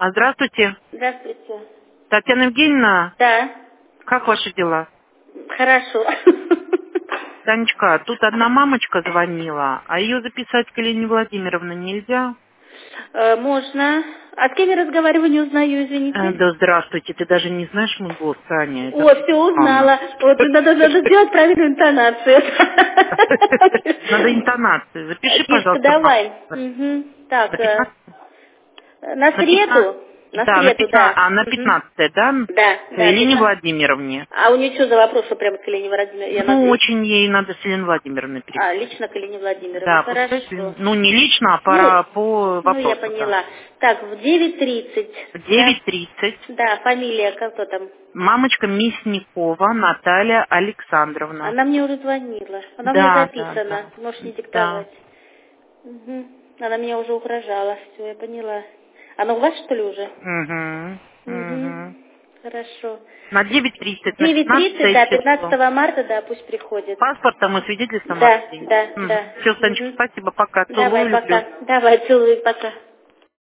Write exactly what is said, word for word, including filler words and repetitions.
А, здравствуйте. Здравствуйте. Татьяна Евгеньевна, Да, как ваши дела? хорошо. Танечка, тут одна мамочка звонила, а ее записать к Елене Владимировне нельзя? Э, Можно. А с кем я разговариваю, не узнаю, Э, извините. Да здравствуйте, ты даже не знаешь мой голос, Таня. Это О, все Анна. узнала. Вот надо, надо сделать правильную интонацию. Надо интонацию. Запиши, Тишка, пожалуйста, давай. мамочка. Мгм. На Так, э, пятнадцатое? на На пятнадцатое. среду? На Да, на среду, пятнадцатое. да. А на Мгм. пятнадцатое, да? Да, К да, Елене пятнадцать. Владимировне. А у нее что за вопрос, что прямо к Елене Владимировне? Я Ну, могу? очень ей надо с Еленой Владимировной А, переговорить. лично к Елене Владимировне. Да, пускай, с Еленой- Хорошо. ну не лично, а Ну, пора по ну, я вопросу, да. поняла. Так, в девять тридцать. В Да, девять тридцать. да, фамилия, как кто там? Мамочка Мясникова Наталья Александровна. Она мне уже звонила. Она у меня Да, да, записана. да. Можешь не Да. диктовать. Угу. Она меня уже угрожала. Все, я поняла. Она у вас, что ли, уже? Угу. Угу. Угу. Хорошо. На девять тридцать, на девять тридцать, пятнадцатое да, число. пятнадцатого марта, да, пусть приходит. Паспортом и свидетельством о Да, рождении. да, Угу. да. Все, Санечка, Угу. спасибо, пока. Давай, Целую, люблю. пока. Давай, целую, пока.